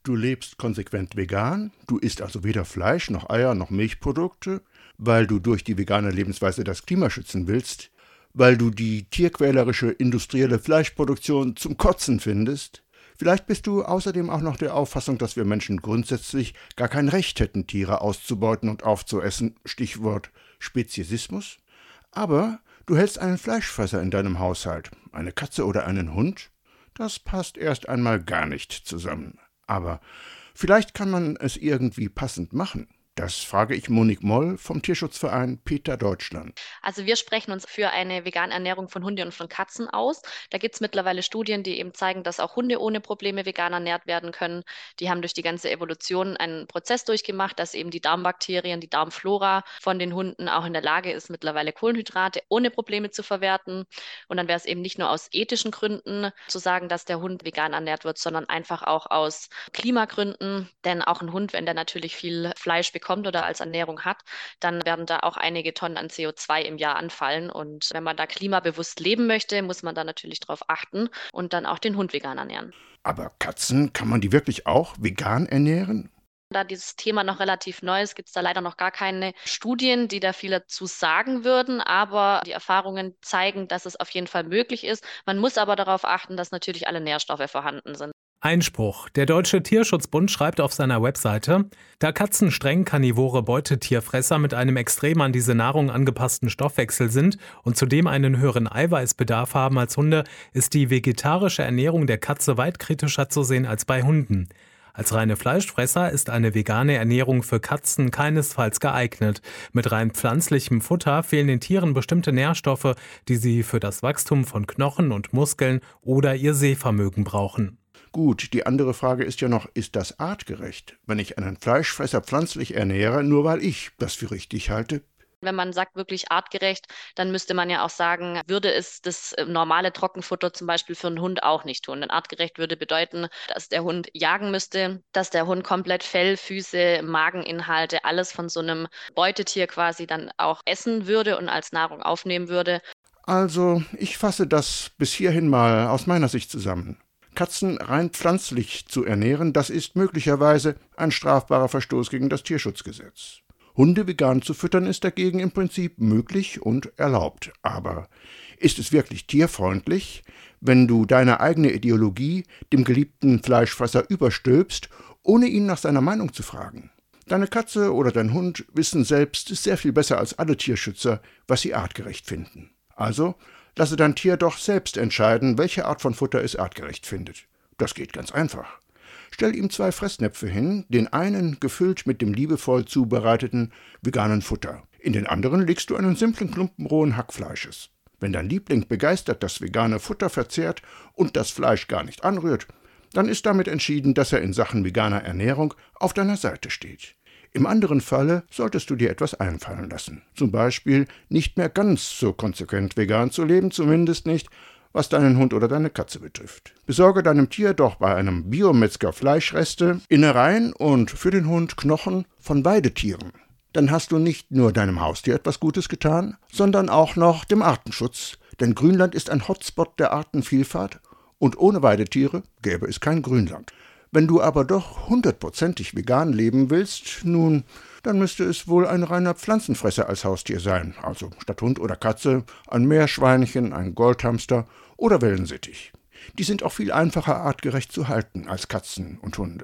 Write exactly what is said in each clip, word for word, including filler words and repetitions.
Du lebst konsequent vegan, du isst also weder Fleisch noch Eier noch Milchprodukte, weil du durch die vegane Lebensweise das Klima schützen willst, weil du die tierquälerische industrielle Fleischproduktion zum Kotzen findest. Vielleicht bist du außerdem auch noch der Auffassung, dass wir Menschen grundsätzlich gar kein Recht hätten, Tiere auszubeuten und aufzuessen, Stichwort Speziesismus. Aber du hältst einen Fleischfresser in deinem Haushalt, eine Katze oder einen Hund. Das passt erst einmal gar nicht zusammen. Aber vielleicht kann man es irgendwie passend machen. Das frage ich Monique Moll vom Tierschutzverein PETA Deutschland. Also wir sprechen uns für eine vegane Ernährung von Hunden und von Katzen aus. Da gibt es mittlerweile Studien, die eben zeigen, dass auch Hunde ohne Probleme vegan ernährt werden können. Die haben durch die ganze Evolution einen Prozess durchgemacht, dass eben die Darmbakterien, die Darmflora von den Hunden auch in der Lage ist, mittlerweile Kohlenhydrate ohne Probleme zu verwerten. Und dann wäre es eben nicht nur aus ethischen Gründen zu sagen, dass der Hund vegan ernährt wird, sondern einfach auch aus Klimagründen. Denn auch ein Hund, wenn der natürlich viel Fleisch bekommt oder als Ernährung hat, dann werden da auch einige Tonnen an C O zwei im Jahr anfallen. Und wenn man da klimabewusst leben möchte, muss man da natürlich drauf achten und dann auch den Hund vegan ernähren. Aber Katzen, kann man die wirklich auch vegan ernähren? Da dieses Thema noch relativ neu ist, gibt es da leider noch gar keine Studien, die da viel dazu sagen würden. Aber die Erfahrungen zeigen, dass es auf jeden Fall möglich ist. Man muss aber darauf achten, dass natürlich alle Nährstoffe vorhanden sind. Einspruch. Der Deutsche Tierschutzbund schreibt auf seiner Webseite, da Katzen streng karnivore Beutetierfresser mit einem extrem an diese Nahrung angepassten Stoffwechsel sind und zudem einen höheren Eiweißbedarf haben als Hunde, ist die vegetarische Ernährung der Katze weit kritischer zu sehen als bei Hunden. Als reine Fleischfresser ist eine vegane Ernährung für Katzen keinesfalls geeignet. Mit rein pflanzlichem Futter fehlen den Tieren bestimmte Nährstoffe, die sie für das Wachstum von Knochen und Muskeln oder ihr Sehvermögen brauchen. Gut, die andere Frage ist ja noch, ist das artgerecht, wenn ich einen Fleischfresser pflanzlich ernähre, nur weil ich das für richtig halte? Wenn man sagt wirklich artgerecht, dann müsste man ja auch sagen, würde es das äh, normale Trockenfutter zum Beispiel für einen Hund auch nicht tun. Denn artgerecht würde bedeuten, dass der Hund jagen müsste, dass der Hund komplett Fell, Füße, Mageninhalte, alles von so einem Beutetier quasi dann auch essen würde und als Nahrung aufnehmen würde. Also, ich fasse das bis hierhin mal aus meiner Sicht zusammen. Katzen rein pflanzlich zu ernähren, das ist möglicherweise ein strafbarer Verstoß gegen das Tierschutzgesetz. Hunde vegan zu füttern ist dagegen im Prinzip möglich und erlaubt. Aber ist es wirklich tierfreundlich, wenn du deine eigene Ideologie dem geliebten Fleischfresser überstülpst, ohne ihn nach seiner Meinung zu fragen? Deine Katze oder dein Hund wissen selbst sehr viel besser als alle Tierschützer, was sie artgerecht finden. Also lasse dein Tier doch selbst entscheiden, welche Art von Futter es artgerecht findet. Das geht ganz einfach. Stell ihm zwei Fressnäpfe hin, den einen gefüllt mit dem liebevoll zubereiteten veganen Futter. In den anderen legst du einen simplen Klumpen rohen Hackfleisches. Wenn dein Liebling begeistert das vegane Futter verzehrt und das Fleisch gar nicht anrührt, dann ist damit entschieden, dass er in Sachen veganer Ernährung auf deiner Seite steht. Im anderen Falle solltest du dir etwas einfallen lassen. Zum Beispiel nicht mehr ganz so konsequent vegan zu leben, zumindest nicht, was deinen Hund oder deine Katze betrifft. Besorge deinem Tier doch bei einem Biometzger Fleischreste, Innereien und für den Hund Knochen von Weidetieren. Dann hast du nicht nur deinem Haustier etwas Gutes getan, sondern auch noch dem Artenschutz, denn Grünland ist ein Hotspot der Artenvielfalt und ohne Weidetiere gäbe es kein Grünland. Wenn du aber doch hundertprozentig vegan leben willst, nun, dann müsste es wohl ein reiner Pflanzenfresser als Haustier sein, also statt Hund oder Katze ein Meerschweinchen, ein Goldhamster oder Wellensittich. Die sind auch viel einfacher artgerecht zu halten als Katzen und Hunde.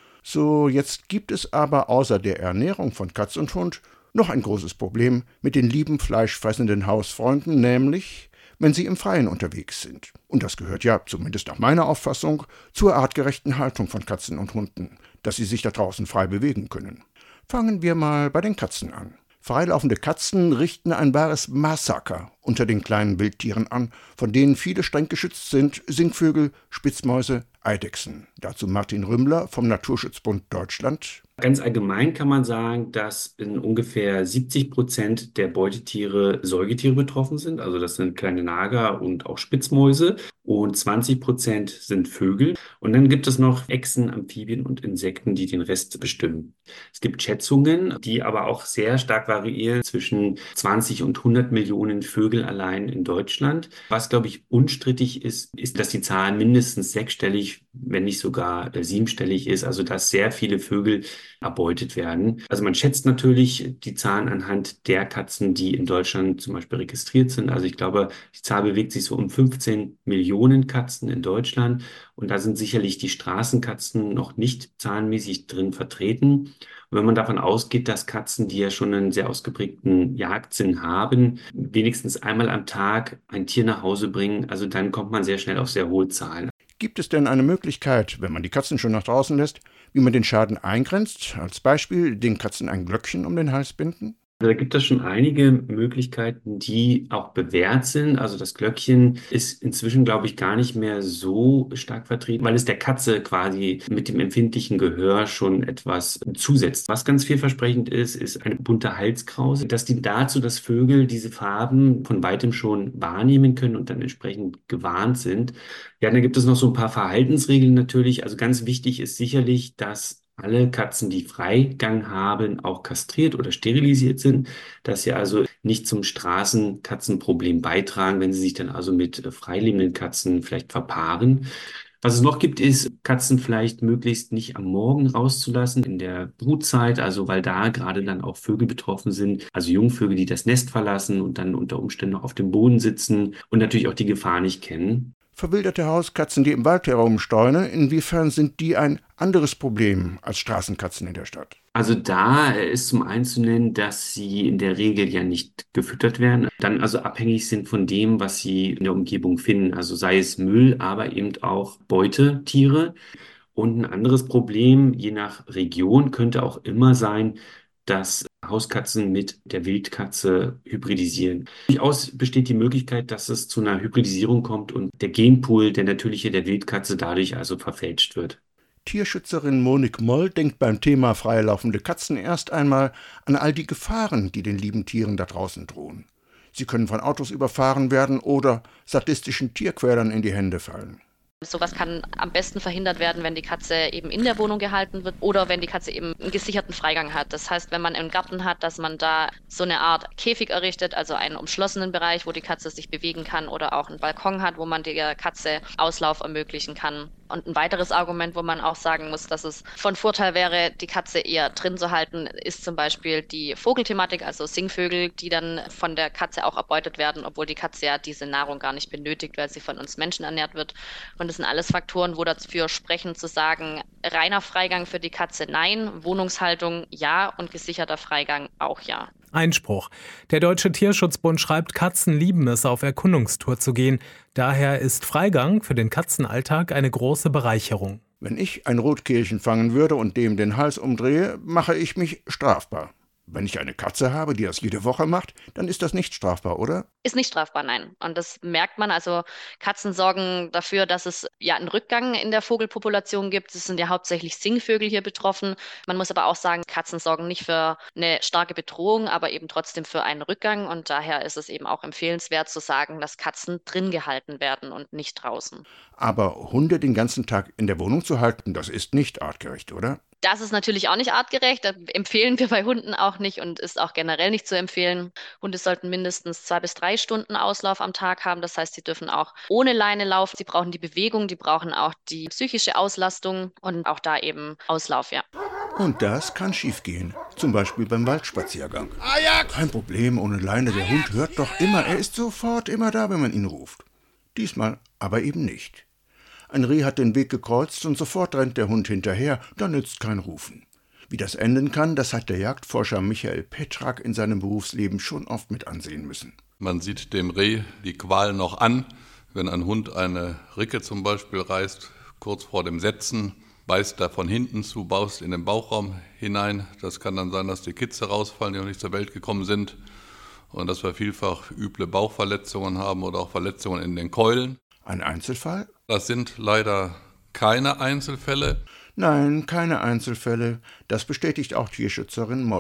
So, jetzt gibt es aber außer der Ernährung von Katz und Hund noch ein großes Problem mit den lieben fleischfressenden Hausfreunden, nämlich wenn sie im Freien unterwegs sind. Und das gehört ja, zumindest nach meiner Auffassung, zur artgerechten Haltung von Katzen und Hunden, dass sie sich da draußen frei bewegen können. Fangen wir mal bei den Katzen an. Freilaufende Katzen richten ein wahres Massaker unter den kleinen Wildtieren an, von denen viele streng geschützt sind: Singvögel, Spitzmäuse, Eidechsen. Dazu Martin Rümmler vom Naturschutzbund Deutschland. Ganz allgemein kann man sagen, dass in ungefähr siebzig Prozent der Beutetiere Säugetiere betroffen sind. Also das sind kleine Nager und auch Spitzmäuse. Und zwanzig Prozent sind Vögel. Und dann gibt es noch Echsen, Amphibien und Insekten, die den Rest bestimmen. Es gibt Schätzungen, die aber auch sehr stark variieren zwischen zwanzig und hundert Millionen Vögel allein in Deutschland. Was, glaube ich, unstrittig ist, ist, dass die Zahl mindestens sechsstellig fünfstellig, wenn nicht sogar äh, siebenstellig ist, also dass sehr viele Vögel erbeutet werden. Also man schätzt natürlich die Zahlen anhand der Katzen, die in Deutschland zum Beispiel registriert sind. Also ich glaube, die Zahl bewegt sich so um fünfzehn Millionen Katzen in Deutschland. Und da sind sicherlich die Straßenkatzen noch nicht zahlenmäßig drin vertreten. Und wenn man davon ausgeht, dass Katzen, die ja schon einen sehr ausgeprägten Jagdsinn haben, wenigstens einmal am Tag ein Tier nach Hause bringen, also dann kommt man sehr schnell auf sehr hohe Zahlen. Gibt es denn eine Möglichkeit, wenn man die Katzen schon nach draußen lässt, wie man den Schaden eingrenzt? Als Beispiel den Katzen ein Glöckchen um den Hals binden? Da gibt es schon einige Möglichkeiten, die auch bewährt sind. Also das Glöckchen ist inzwischen, glaube ich, gar nicht mehr so stark vertreten, weil es der Katze quasi mit dem empfindlichen Gehör schon etwas zusetzt. Was ganz vielversprechend ist, ist eine bunte Halskrause. Das dient dazu, dass Vögel diese Farben von weitem schon wahrnehmen können und dann entsprechend gewarnt sind. Ja, dann gibt es noch so ein paar Verhaltensregeln natürlich. Also ganz wichtig ist sicherlich, dass alle Katzen, die Freigang haben, auch kastriert oder sterilisiert sind, dass sie also nicht zum Straßenkatzenproblem beitragen, wenn sie sich dann also mit äh, freilebenden Katzen vielleicht verpaaren. Was es noch gibt, ist, Katzen vielleicht möglichst nicht am Morgen rauszulassen in der Brutzeit, also weil da gerade dann auch Vögel betroffen sind, also Jungvögel, die das Nest verlassen und dann unter Umständen noch auf dem Boden sitzen und natürlich auch die Gefahr nicht kennen. Verwilderte Hauskatzen, die im Wald herumsteuern, inwiefern sind die ein anderes Problem als Straßenkatzen in der Stadt? Also da ist zum einen zu nennen, dass sie in der Regel ja nicht gefüttert werden, dann also abhängig sind von dem, was sie in der Umgebung finden, also sei es Müll, aber eben auch Beutetiere. Und ein anderes Problem, je nach Region, könnte auch immer sein, dass Hauskatzen mit der Wildkatze hybridisieren. Durchaus besteht die Möglichkeit, dass es zu einer Hybridisierung kommt und der Genpool, der natürliche der Wildkatze, dadurch also verfälscht wird. Tierschützerin Monique Moll denkt beim Thema freilaufende Katzen erst einmal an all die Gefahren, die den lieben Tieren da draußen drohen. Sie können von Autos überfahren werden oder sadistischen Tierquälern in die Hände fallen. Sowas kann am besten verhindert werden, wenn die Katze eben in der Wohnung gehalten wird oder wenn die Katze eben einen gesicherten Freigang hat. Das heißt, wenn man einen Garten hat, dass man da so eine Art Käfig errichtet, also einen umschlossenen Bereich, wo die Katze sich bewegen kann oder auch einen Balkon hat, wo man der Katze Auslauf ermöglichen kann. Und ein weiteres Argument, wo man auch sagen muss, dass es von Vorteil wäre, die Katze eher drin zu halten, ist zum Beispiel die Vogelthematik, also Singvögel, die dann von der Katze auch erbeutet werden, obwohl die Katze ja diese Nahrung gar nicht benötigt, weil sie von uns Menschen ernährt wird. Und das sind alles Faktoren, wo dafür sprechen zu sagen, reiner Freigang für die Katze nein, Wohnungshaltung ja und gesicherter Freigang auch ja. Einspruch. Der Deutsche Tierschutzbund schreibt, Katzen lieben es, auf Erkundungstour zu gehen. Daher ist Freigang für den Katzenalltag eine große Bereicherung. Wenn ich ein Rotkehlchen fangen würde und dem den Hals umdrehe, mache ich mich strafbar. Wenn ich eine Katze habe, die das jede Woche macht, dann ist das nicht strafbar, oder? Ist nicht strafbar, nein. Und das merkt man. Also Katzen sorgen dafür, dass es ja einen Rückgang in der Vogelpopulation gibt. Es sind ja hauptsächlich Singvögel hier betroffen. Man muss aber auch sagen, Katzen sorgen nicht für eine starke Bedrohung, aber eben trotzdem für einen Rückgang. Und daher ist es eben auch empfehlenswert zu sagen, dass Katzen drin gehalten werden und nicht draußen. Aber Hunde den ganzen Tag in der Wohnung zu halten, das ist nicht artgerecht, oder? Das ist natürlich auch nicht artgerecht. Das empfehlen wir bei Hunden auch nicht und ist auch generell nicht zu empfehlen. Hunde sollten mindestens zwei bis drei Stunden Auslauf am Tag haben. Das heißt, sie dürfen auch ohne Leine laufen. Sie brauchen die Bewegung, die brauchen auch die psychische Auslastung und auch da eben Auslauf, ja. Und das kann schiefgehen. Zum Beispiel beim Waldspaziergang. Kein Problem, ohne Leine. Der Hund hört doch immer. Er ist sofort immer da, wenn man ihn ruft. Diesmal aber eben nicht. Ein Reh hat den Weg gekreuzt und sofort rennt der Hund hinterher, da nützt kein Rufen. Wie das enden kann, das hat der Jagdforscher Michael Petrak in seinem Berufsleben schon oft mit ansehen müssen. Man sieht dem Reh die Qual noch an, wenn ein Hund eine Ricke zum Beispiel reißt, kurz vor dem Setzen, beißt er von hinten zu, baust in den Bauchraum hinein. Das kann dann sein, dass die Kitze rausfallen, die noch nicht zur Welt gekommen sind und dass wir vielfach üble Bauchverletzungen haben oder auch Verletzungen in den Keulen. Ein Einzelfall? Das sind leider keine Einzelfälle. Nein, keine Einzelfälle. Das bestätigt auch Tierschützerin Moll.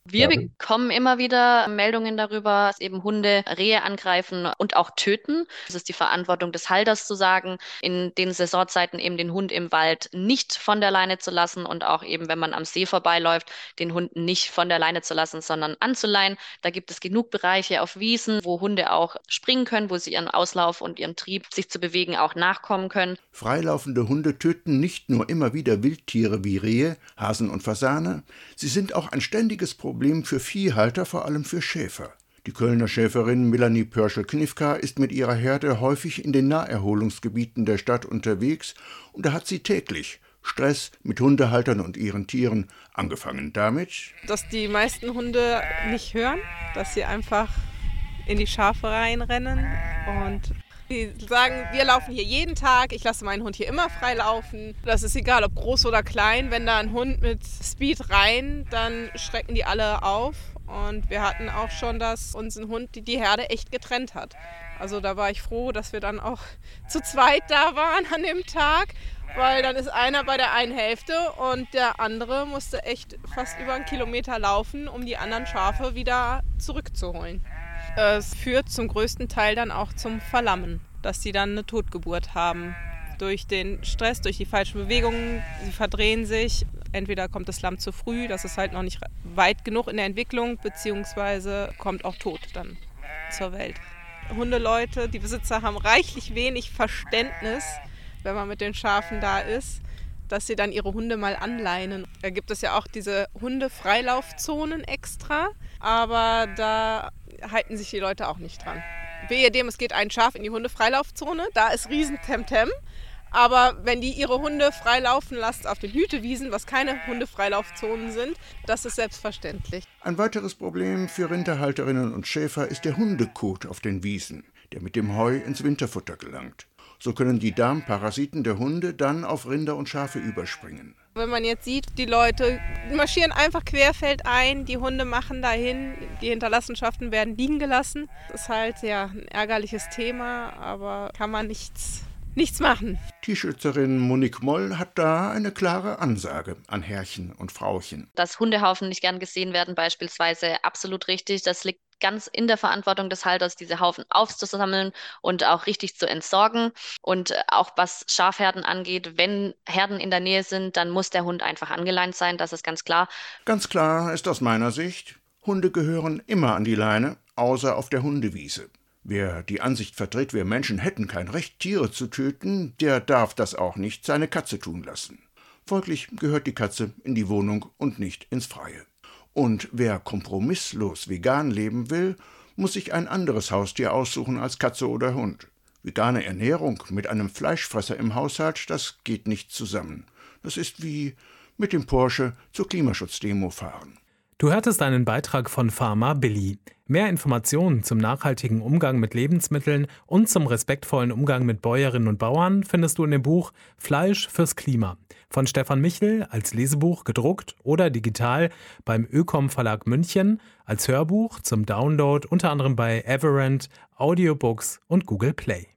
Wir bekommen immer wieder Meldungen darüber, dass eben Hunde Rehe angreifen und auch töten. Es ist die Verantwortung des Halters zu sagen, in den Saisonzeiten eben den Hund im Wald nicht von der Leine zu lassen und auch eben, wenn man am See vorbeiläuft, den Hund nicht von der Leine zu lassen, sondern anzuleihen. Da gibt es genug Bereiche auf Wiesen, wo Hunde auch springen können, wo sie ihren Auslauf und ihren Trieb, sich zu bewegen, auch nachkommen können. Freilaufende Hunde töten nicht nur immer wieder Wildtiere wie Rehe, Hasen und Fasane, sie sind auch ein ständiges Problem für Viehhalter, vor allem für Schäfer. Die Kölner Schäferin Melanie Pörschel-Knifka ist mit ihrer Herde häufig in den Naherholungsgebieten der Stadt unterwegs und da hat sie täglich Stress mit Hundehaltern und ihren Tieren, angefangen damit, dass die meisten Hunde nicht hören, dass sie einfach in die Schafe reinrennen und die sagen, wir laufen hier jeden Tag, ich lasse meinen Hund hier immer frei laufen. Das ist egal, ob groß oder klein. Wenn da ein Hund mit Speed rein, dann schrecken die alle auf. Und wir hatten auch schon, dass uns ein Hund die, die Herde echt getrennt hat. Also da war ich froh, dass wir dann auch zu zweit da waren an dem Tag. Weil dann ist einer bei der einen Hälfte und der andere musste echt fast über einen Kilometer laufen, um die anderen Schafe wieder zurückzuholen. Es führt zum größten Teil dann auch zum Verlammen, dass sie dann eine Totgeburt haben. Durch den Stress, durch die falschen Bewegungen, sie verdrehen sich. Entweder kommt das Lamm zu früh, das ist halt noch nicht weit genug in der Entwicklung, beziehungsweise kommt auch tot dann zur Welt. Hundeleute, die Besitzer haben reichlich wenig Verständnis, wenn man mit den Schafen da ist, dass sie dann ihre Hunde mal anleinen. Da gibt es ja auch diese Hunde-Freilaufzonen extra, aber da halten sich die Leute auch nicht dran. Wehe dem, es geht ein Schaf in die Hunde-Freilaufzone, da ist riesen Temtem. Aber wenn die ihre Hunde frei laufen lassen auf den Hütewiesen, was keine Hundefreilaufzonen sind, das ist selbstverständlich. Ein weiteres Problem für Rinderhalterinnen und Schäfer ist der Hundekot auf den Wiesen, der mit dem Heu ins Winterfutter gelangt. So können die Darmparasiten der Hunde dann auf Rinder und Schafe überspringen. Wenn man jetzt sieht, die Leute marschieren einfach querfeldein, die Hunde machen dahin, die Hinterlassenschaften werden liegen gelassen. Das ist halt ja ein ärgerliches Thema, aber kann man nichts, nichts machen. Tierschützerin Monique Moll hat da eine klare Ansage an Herrchen und Frauchen. Dass Hundehaufen nicht gern gesehen werden, beispielsweise, absolut richtig. Das liegt ganz in der Verantwortung des Halters, diese Haufen aufzusammeln und auch richtig zu entsorgen. Und auch was Schafherden angeht, wenn Herden in der Nähe sind, dann muss der Hund einfach angeleint sein, das ist ganz klar. Ganz klar ist aus meiner Sicht, Hunde gehören immer an die Leine, außer auf der Hundewiese. Wer die Ansicht vertritt, wir Menschen hätten kein Recht, Tiere zu töten, der darf das auch nicht seine Katze tun lassen. Folglich gehört die Katze in die Wohnung und nicht ins Freie. Und wer kompromisslos vegan leben will, muss sich ein anderes Haustier aussuchen als Katze oder Hund. Vegane Ernährung mit einem Fleischfresser im Haushalt, das geht nicht zusammen. Das ist wie mit dem Porsche zur Klimaschutzdemo fahren. Du hörtest einen Beitrag von Pharma Billy. Mehr Informationen zum nachhaltigen Umgang mit Lebensmitteln und zum respektvollen Umgang mit Bäuerinnen und Bauern findest du in dem Buch Fleisch fürs Klima von Stefan Michel als Lesebuch gedruckt oder digital beim Ökom Verlag München, als Hörbuch zum Download unter anderem bei Everend, Audiobooks und Google Play.